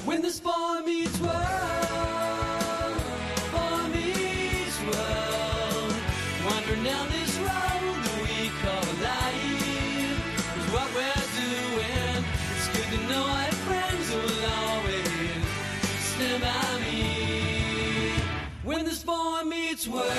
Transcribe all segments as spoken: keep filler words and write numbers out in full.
When this boy meets world, boy meets world, wandering down this road that we call life is what we're doing. It's good to know I have friends who will always stand by me. When this boy meets world.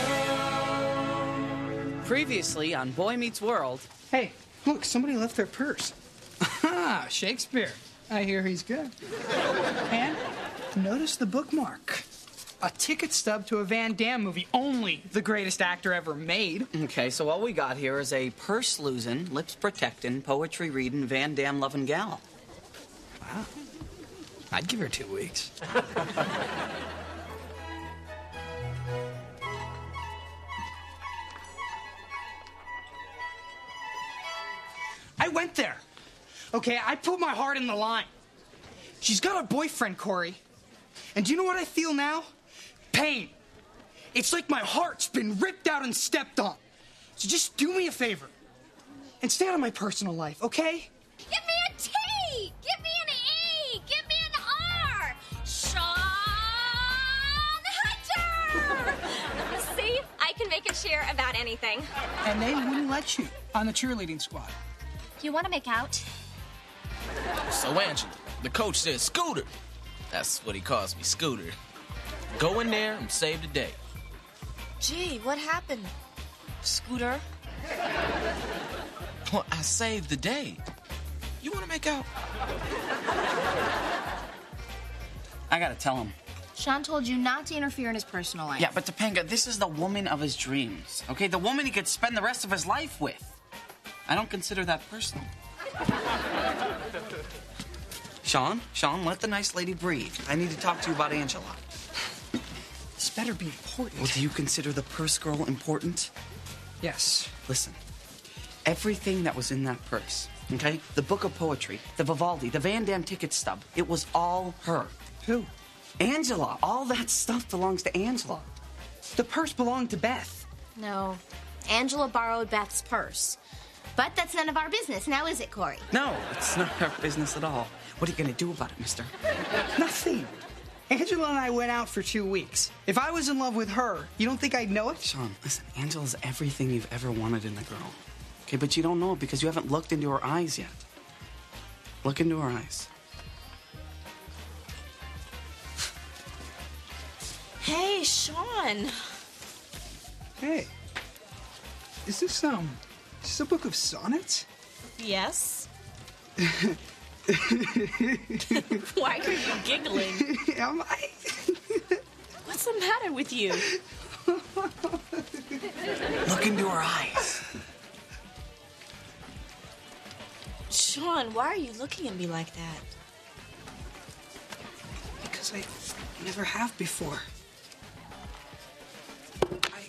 Previously on Boy Meets World. Hey, look, somebody left their purse. Ah, Shakespeare. I hear he's good. And notice the bookmark. A ticket stub to a Van Damme movie. Only the greatest actor ever made. Okay, so all we got here is a purse-losing, lips-protecting, poetry-reading, Van Damme loving gal. Wow. I'd give her two weeks. I went there. Okay, I put my heart in the line. She's got a boyfriend, Corey. And do you know what I feel now? Pain. It's like my heart's been ripped out and stepped on. So just do me a favor and stay out of my personal life, okay? Give me a T! Give me an E! Give me an R! Sean Hunter! See? I can make a cheer about anything. And they wouldn't let you on the cheerleading squad. You want to make out? So, Angela, the coach says Scooter. That's what he calls me, Scooter. Go in there and save the day. Gee, what happened, Scooter? Well, I saved the day. You want to make out? I gotta tell him. Sean told you not to interfere in his personal life. Yeah, but Topanga, this is the woman of his dreams. Okay, the woman he could spend the rest of his life with. I don't consider that personal. Sean, Sean, let the nice lady breathe. I need to talk to you about Angela. This better be important. Well, do you consider the purse girl important? Yes. Listen, everything that was in that purse, okay? The book of poetry, the Vivaldi, the Van Damme ticket stub, it was all her. Who? Angela. All that stuff belongs to Angela. The purse belonged to Beth. No, Angela borrowed Beth's purse. But that's none of our business, now is it, Corey? No, it's not our business at all. What are you gonna do about it, mister? Nothing. Angela and I went out for two weeks. If I was in love with her, you don't think I'd know it? Sean, listen, Angela's everything you've ever wanted in a girl. Okay, but you don't know it because you haven't looked into her eyes yet. Look into her eyes. Hey, Sean. Hey. Is this, um, is this a book of sonnets? Yes? Why are you giggling? Am I? What's the matter with you? Look into her eyes. Sean, why are you looking at me like that? Because I never have before. I...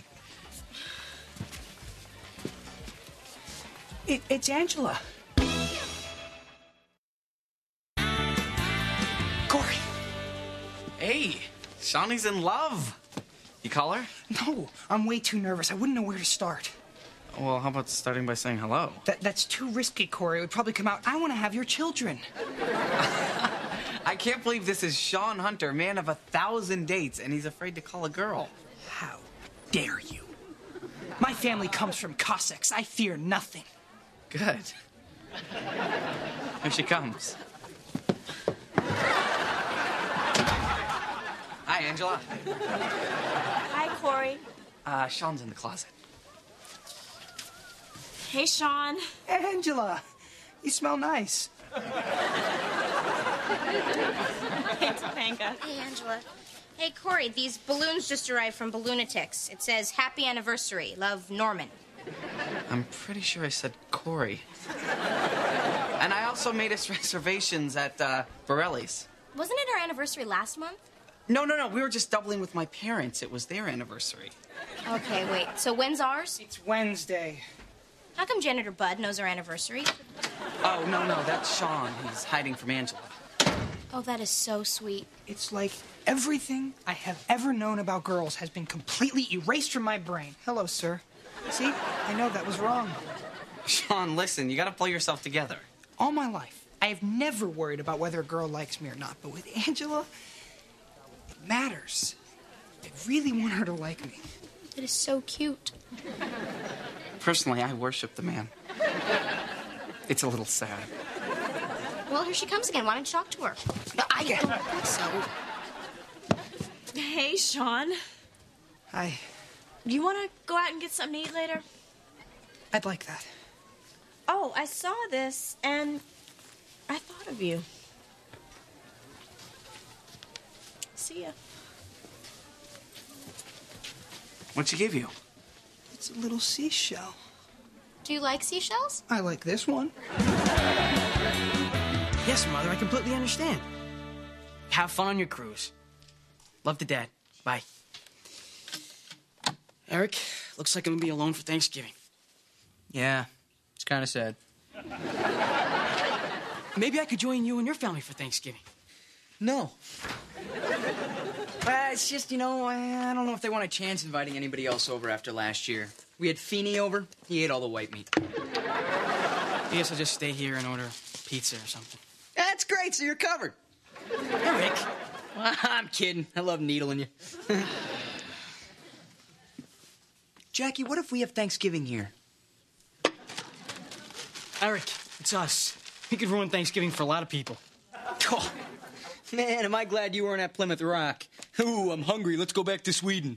It, it's Angela. Corey. Hey, Shawnee's in love. You call her? No, I'm way too nervous. I wouldn't know where to start. Well, how about starting by saying hello? That, that's too risky, Corey. It would probably come out, I want to have your children. I can't believe this is Sean Hunter, man of a thousand dates, and he's afraid to call a girl. How dare you? My family comes from Cossacks. I fear nothing. Good. Here she comes. Hi, Angela. Hi, Corey. Uh, Sean's in the closet. Hey, Sean. Angela, you smell nice. Hey, Topanga. Hey, Angela. Hey, Corey, these balloons just arrived from Balloonatics. It says, Happy Anniversary. Love, Norman. I'm pretty sure I said Corey. And I also made us reservations at uh, Borelli's. Wasn't it our anniversary last month? No, no, no. We were just doubling with my parents. It was their anniversary. Okay, wait. So when's ours? It's Wednesday. How come Janitor Bud knows our anniversary? Oh, no, no. That's Sean. He's hiding from Angela. Oh, that is so sweet. It's like everything I have ever known about girls has been completely erased from my brain. Hello, sir. See? I know that was wrong. Sean, listen. You gotta pull yourself together. All my life, I have never worried about whether a girl likes me or not, but with Angela, it matters. I really want her to like me. It is so cute. Personally, I worship the man. It's a little sad. Well, here she comes again. Why don't you talk to her? I get don't think so. Hey, Sean. Hi. Do you want to go out and get something to eat later? I'd like that. Oh, I saw this, and I thought of you. See ya. What'd she give you? It's a little seashell. Do you like seashells? I like this one. Yes, Mother, I completely understand. Have fun on your cruise. Love to Dad. Bye. Eric, looks like I'm gonna be alone for Thanksgiving. Yeah, it's kind of sad. Maybe I could join you and your family for Thanksgiving. No. Uh, it's just, you know, I don't know if they want a chance inviting anybody else over after last year. We had Feeney over. He ate all the white meat. I guess I'll just stay here and order pizza or something. That's great, so you're covered. Eric! Well, I'm kidding. I love needling you. Jackie, what if we have Thanksgiving here? Eric, it's us. We could ruin Thanksgiving for a lot of people. Oh, man, am I glad you weren't at Plymouth Rock. Ooh, I'm hungry. Let's go back to Sweden.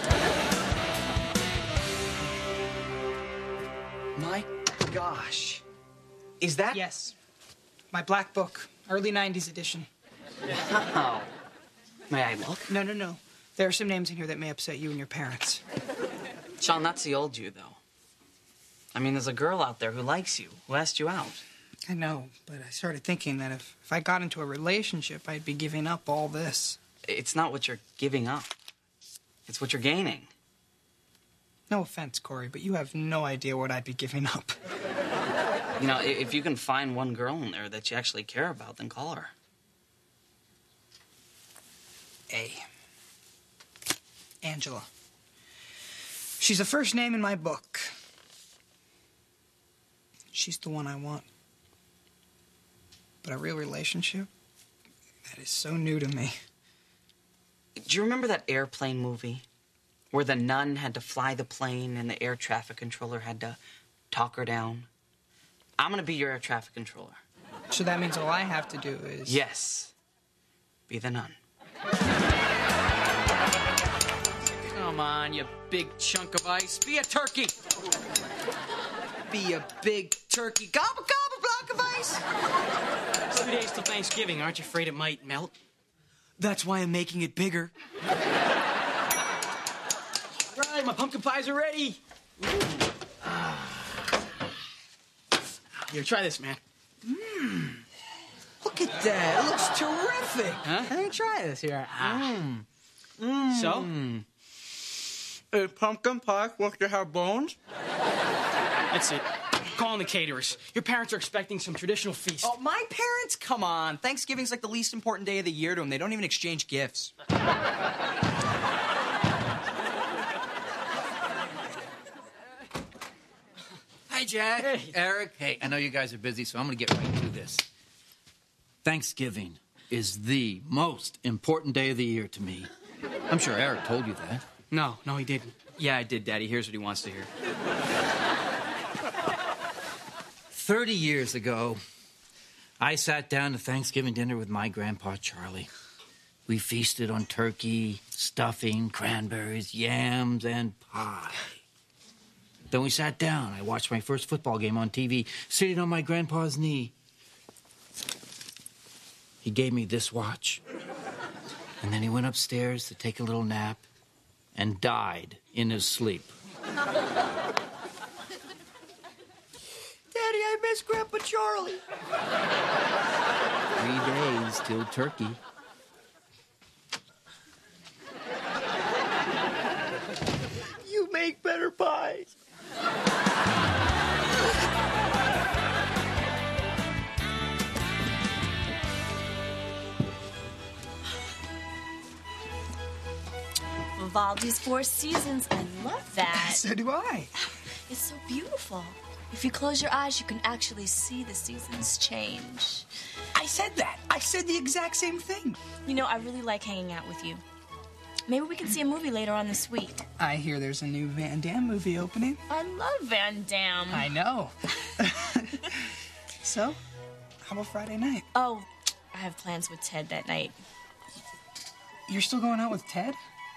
My gosh. Is that... Yes. My black book, early nineties edition. Wow. May I look? No, no, no. There are some names in here that may upset you and your parents. Sean, that's the old you, though. I mean, there's a girl out there who likes you, who asked you out. I know, but I started thinking that if, if I got into a relationship, I'd be giving up all this. It's not what you're giving up. It's what you're gaining. No offense, Corey, but you have no idea what I'd be giving up. You know, i- if you can find one girl in there that you actually care about, then call her. A. Angela. She's the first name in my book. She's the one I want. But a real relationship? That is so new to me. Do you remember that airplane movie? Where the nun had to fly the plane and the air traffic controller had to talk her down? I'm gonna be your air traffic controller. So that means all I have to do is... Yes. Be the nun. Come on, you big chunk of ice. Be a turkey. Be a big turkey. Gobble, gobble, block of ice. Two days till Thanksgiving. Aren't you afraid it might melt? That's why I'm making it bigger. Right, my pumpkin pies are ready. Here, try this, man. Mmm. Look at that. It looks terrific. Huh? Let me try this here. Mmm. So? A pumpkin pie supposed to have bones? That's it. Calling the caterers. Your parents are expecting some traditional feast. Oh, my parents? Come on. Thanksgiving's like the least important day of the year to them. They don't even exchange gifts. Hi, Jack. Hey. Eric. Hey, I know you guys are busy, so I'm going to get right to this. Thanksgiving is the most important day of the year to me. I'm sure Eric told you that. No, no, he didn't. Yeah, I did, Daddy. Here's what he wants to hear. Thirty years ago, I sat down to Thanksgiving dinner with my grandpa, Charlie. We feasted on turkey, stuffing, cranberries, yams, and pie. Then we sat down. I watched my first football game on T V, sitting on my grandpa's knee. He gave me this watch. And then he went upstairs to take a little nap and died in his sleep. Daddy, I miss Grandpa Charlie. Three days till turkey. You make better pies. Vivaldi's Four Seasons. I love that. So do I. It's so beautiful. If you close your eyes, you can actually see the seasons change. I said that. I said the exact same thing. You know, I really like hanging out with you. Maybe we can see a movie later on this week. I hear there's a new Van Damme movie opening. I love Van Damme. I know. So, how about Friday night? Oh, I have plans with Ted that night. You're still going out with Ted?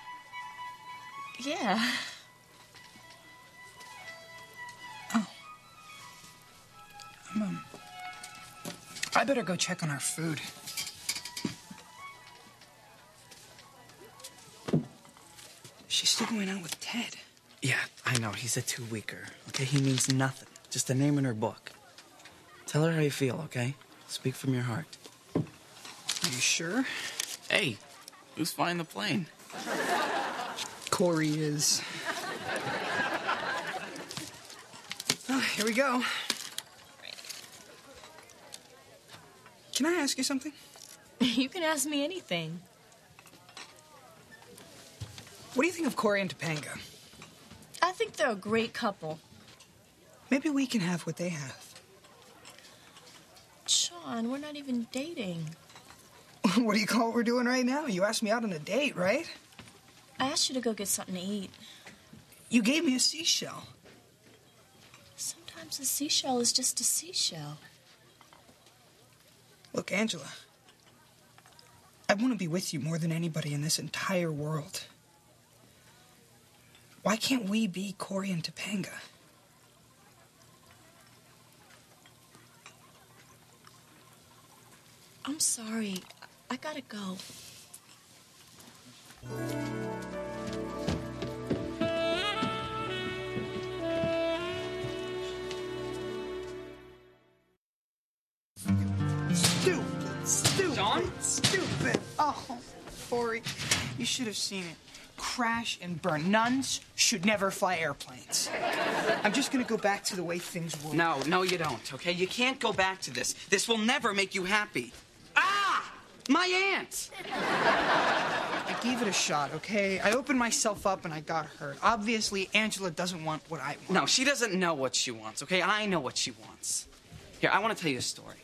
Yeah. Oh. I'm, um, I better go check on our food. She's still going out with Ted. Yeah, I know. He's a two-weeker. Okay, he means nothing. Just a name in her book. Tell her how you feel, okay? Speak from your heart. Are you sure? Hey, who's flying the plane? Corey is. Oh, here we go. Can I ask you something? You can ask me anything. What do you think of Corey and Topanga? I think they're a great couple. Maybe we can have what they have. Sean, we're not even dating. What do you call what we're doing right now? You asked me out on a date, right? I asked you to go get something to eat. You gave me a seashell. Sometimes a seashell is just a seashell. Look, Angela, I want to be with you more than anybody in this entire world. Why can't we be Corey and Topanga? I'm sorry. I gotta go. Stupid, stupid, John? Stupid. Oh, Corey, you should have seen it. Crash and burn. Nuns should never fly airplanes. I'm just gonna go back to the way things were. No, no, you don't, okay? You can't go back to this. This will never make you happy. Ah! My aunt! I gave it a shot, okay? I opened myself up and I got hurt. Obviously, Angela doesn't want what I want. No, she doesn't know what she wants, okay? I know what she wants. Here, I want to tell you a story.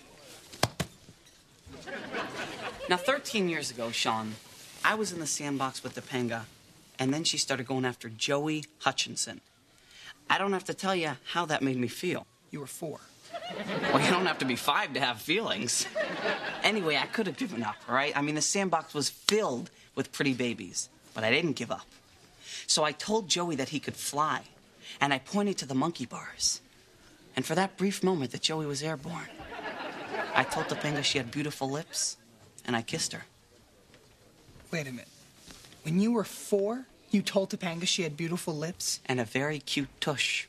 Now, thirteen years ago, Sean, I was in the sandbox with Topanga, and then she started going after Joey Hutchinson. I don't have to tell you how that made me feel. You were four. Well, you don't have to be five to have feelings. Anyway, I could have given up, all right? I mean, the sandbox was filled with pretty babies, but I didn't give up. So I told Joey that he could fly, and I pointed to the monkey bars. And for that brief moment that Joey was airborne, I told Topanga she had beautiful lips, and I kissed her. Wait a minute. When you were four, you told Topanga she had beautiful lips? And a very cute tush.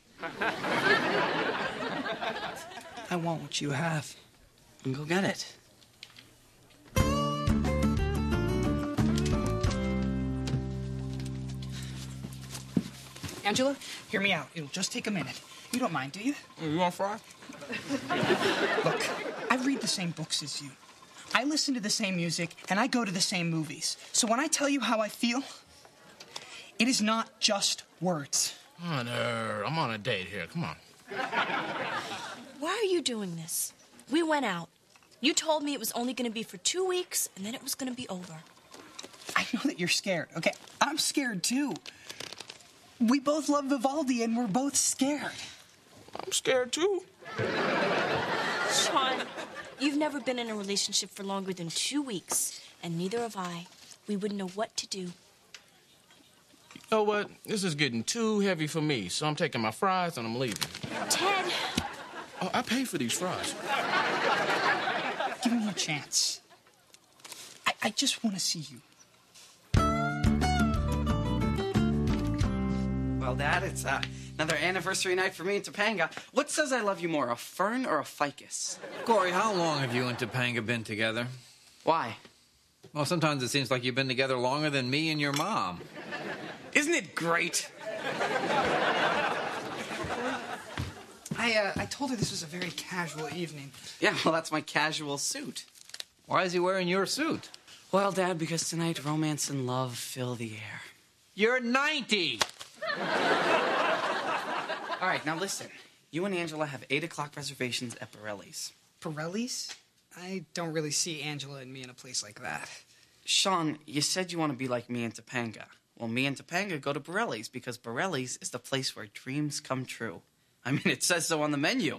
I want what you have. And go get it. Angela, hear me out. It'll just take a minute. You don't mind, do you? You want fry? Look, I read the same books as you. I listen to the same music, and I go to the same movies. So when I tell you how I feel, it is not just words. Honor, I'm on a date here. Come on. Why are you doing this? We went out. You told me it was only going to be for two weeks, and then it was going to be over. I know that you're scared, okay? I'm scared, too. We both love Vivaldi, and we're both scared. I'm scared, too. Sean, you've never been in a relationship for longer than two weeks, and neither have I. We wouldn't know what to do. You know what? This is getting too heavy for me, so I'm taking my fries and I'm leaving. Ted! Oh, I paid for these fries. Give me a chance. I, I just want to see you. Well, Dad, it's uh, another anniversary night for me and Topanga. What says I love you more, a fern or a ficus? Corey, how long have you and Topanga been together? Why? Well, sometimes it seems like you've been together longer than me and your mom. Isn't it great? I, uh, I told her this was a very casual evening. Yeah, well, that's my casual suit. Why is he wearing your suit? Well, Dad, because tonight romance and love fill the air. You're ninety! All right, now listen. You and Angela have eight o'clock reservations at Borelli's. Pirelli's? I don't really see Angela and me in a place like that. Sean, you said you want to be like me and Topanga. Well, me and Topanga go to Borelli's because Borelli's is the place where dreams come true. I mean, it says so on the menu.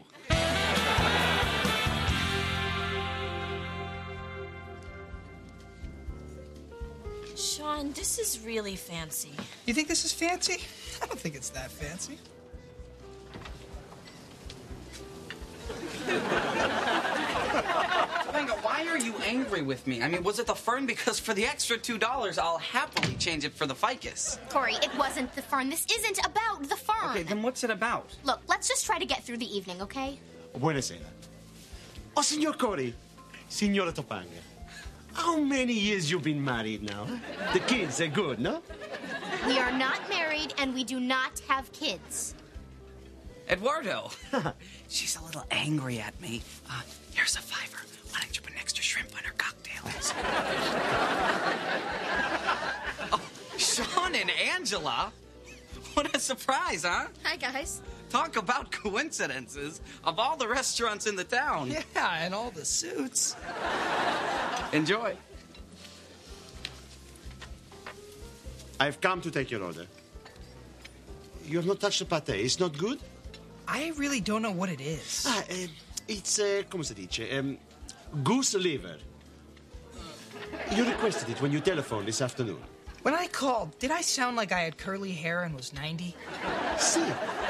Sean, this is really fancy. You think this is fancy? I don't think it's that fancy. Topanga, why are you angry with me? I mean, was it the fern? Because for the extra two dollars, I'll happily change it for the ficus. Corey, it wasn't the fern. This isn't about the fern. Okay, then what's it about? Look, let's just try to get through the evening, okay? Buonasera. Oh, Signor Corey. Signora Topanga. How many years you been married now? The kids are good, no? We are not married and we do not have kids. Eduardo. She's a little angry at me. Uh, here's a fiver. Why don't you put an extra shrimp on her cocktails? Oh, Sean and Angela? What a surprise, huh? Hi, guys. Talk about coincidences. Of all the restaurants in the town. Yeah, and all the suits. Enjoy. I've come to take your order. You have not touched the pate. It's not good? I really don't know what it is. Ah, eh, it's, uh, come si dice, um, goose liver. You requested it when you telephoned this afternoon. When I called, did I sound like I had curly hair and was ninety? See.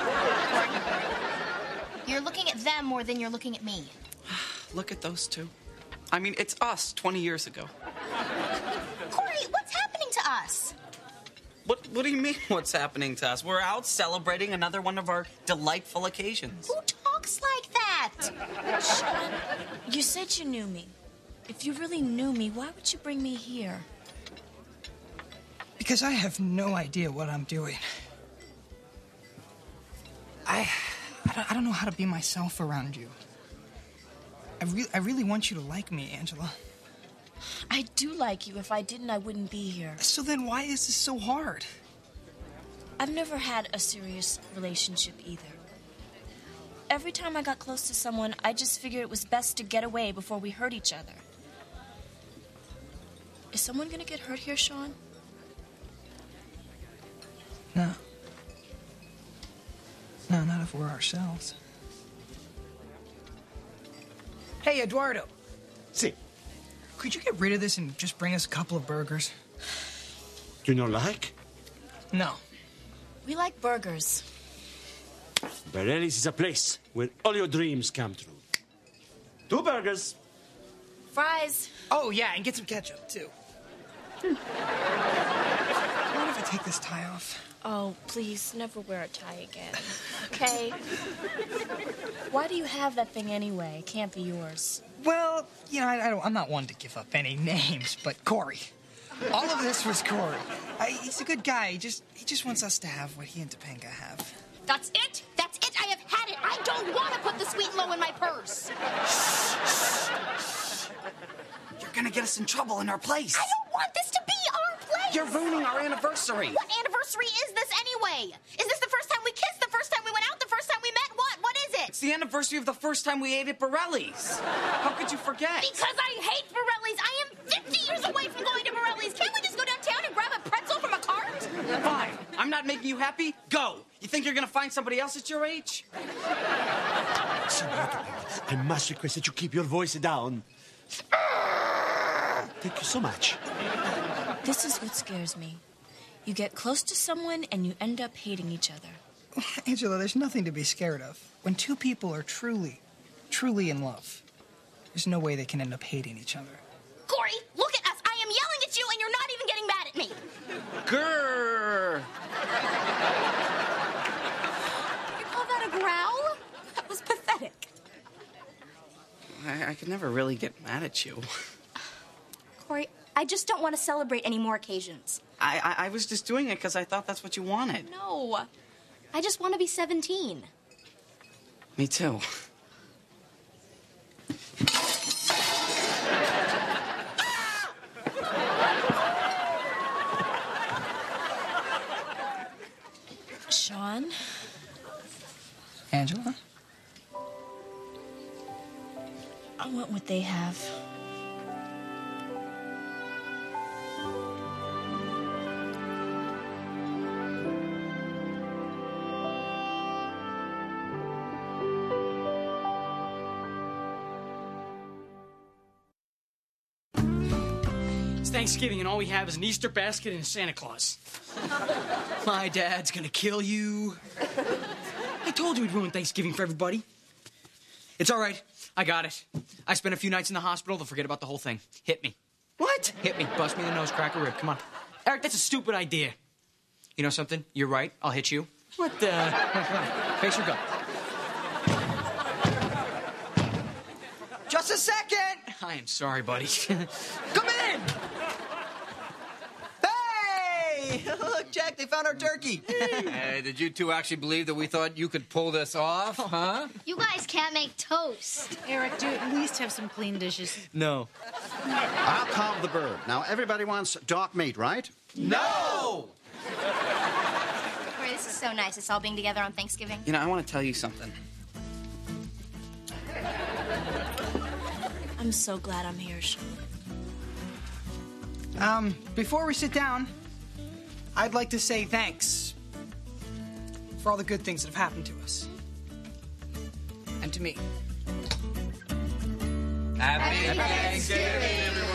You're looking at them more than you're looking at me. Look at those two. I mean, it's us twenty years ago. Corey, what's happening to us? What, what do you mean, what's happening to us? We're out celebrating another one of our delightful occasions. Who talks like that? Sean, you said you knew me. If you really knew me, why would you bring me here? Because I have no idea what I'm doing. I, I don't, I don't know how to be myself around you. I, re- I really want you to like me, Angela. I do like you. If I didn't, I wouldn't be here. So then why is this so hard? I've never had a serious relationship either. Every time I got close to someone, I just figured it was best to get away before we hurt each other. Is someone gonna get hurt here, Sean? No. No, not if we're ourselves. Hey, Eduardo. See. Could you get rid of this and just bring us a couple of burgers? Do you not like? No. We like burgers. Borelli's is a place where all your dreams come true. Two burgers. Fries. Oh, yeah, and get some ketchup, too. Mind if I take this tie off? Oh, please, never wear a tie again. Okay? Why do you have that thing anyway? It can't be yours. Well, you know, I, I don't, I'm not one to give up any names, but Corey. All of this was Corey. I, he's a good guy. He just he just wants us to have what he and Topanga have. That's it? That's it? I have had it. I don't want to put the sweet and low in my purse. You're gonna get us in trouble in our place. I don't want this to be our place. You're ruining our anniversary. What anniversary is this anyway? Is this the first time we kissed, the first time we went out, the first time we met? What? What is it? It's the anniversary of the first time we ate at Borelli's. How could you forget? Because I hate Borelli's. I am fifty years away from going to Borelli's. Can't we just go downtown and grab a pretzel from a cart? Fine. I'm not making you happy? Go. You think you're gonna find somebody else at your age? I must request that you keep your voice down. Thank you so much. This is what scares me. You get close to someone and you end up hating each other. Angela, there's nothing to be scared of. When two people are truly, truly in love, there's no way they can end up hating each other. Corey, look at us. I am yelling at you and you're not even getting mad at me. Grrr. You call that a growl? That was pathetic. I, I could never really get mad at you. Corey, I just don't want to celebrate any more occasions. I, I, I was just doing it because I thought that's what you wanted. No. I just want to be seventeen. Me too. Sean? Angela? want what they have. Thanksgiving and all we have is an Easter basket and a Santa Claus. My dad's gonna kill you. I told you we'd ruin Thanksgiving for everybody. It's all right. I got it. I spent a few nights in the hospital. They'll forget about the whole thing. Hit me. What? Hit me. Bust me in the nose, crack a rib. Come on. Eric, that's a stupid idea. You know something? You're right. I'll hit you. What the? Face your gun. Just a second. I am sorry, buddy. Come in. Hey, look, Jack, they found our turkey. Hey, did you two actually believe that we thought you could pull this off, huh? You guys can't make toast. Eric, do at least have some clean dishes. No. I'll carve the bird. Now, everybody wants dark meat, right? No! Corey, this is so nice, us all being together on Thanksgiving. You know, I want to tell you something. I'm so glad I'm here, Sean. Um, before we sit down, I'd like to say thanks for all the good things that have happened to us. And to me. Happy Thanksgiving, everyone.